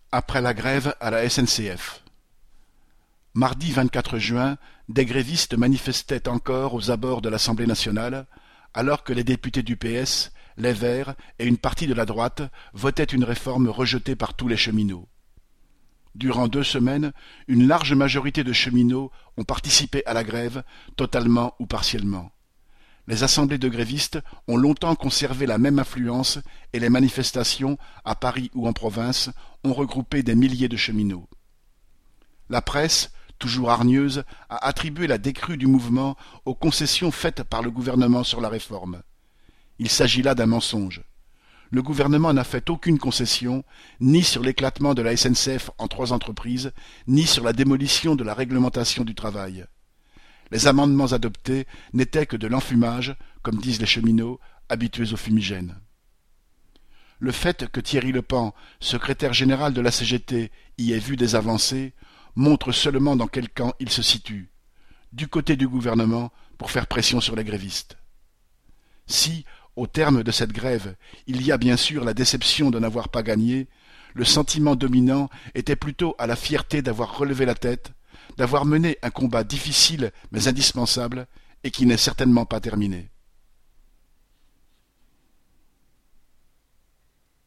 Après la grève à la SNCF. Mardi 24 juin, des grévistes manifestaient encore aux abords de l'Assemblée nationale, alors que les députés du PS, les Verts et une partie de la droite votaient une réforme rejetée par tous les cheminots. Durant 2 semaines, une large majorité de cheminots ont participé à la grève, totalement ou partiellement. Les assemblées de grévistes ont longtemps conservé la même influence et les manifestations, à Paris ou en province, ont regroupé des milliers de cheminots. La presse, toujours hargneuse, a attribué la décrue du mouvement aux concessions faites par le gouvernement sur la réforme. Il s'agit là d'un mensonge. Le gouvernement n'a fait aucune concession, ni sur l'éclatement de la SNCF en 3 entreprises, ni sur la démolition de la réglementation du travail. Les amendements adoptés n'étaient que de l'enfumage, comme disent les cheminots, habitués au fumigène. Le fait que Thierry Lepan, secrétaire général de la CGT, y ait vu des avancées, montre seulement dans quel camp il se situe, du côté du gouvernement, pour faire pression sur les grévistes. Si, au terme de cette grève, il y a bien sûr la déception de n'avoir pas gagné, le sentiment dominant était plutôt à la fierté d'avoir relevé la tête, d'avoir mené un combat difficile mais indispensable et qui n'est certainement pas terminé.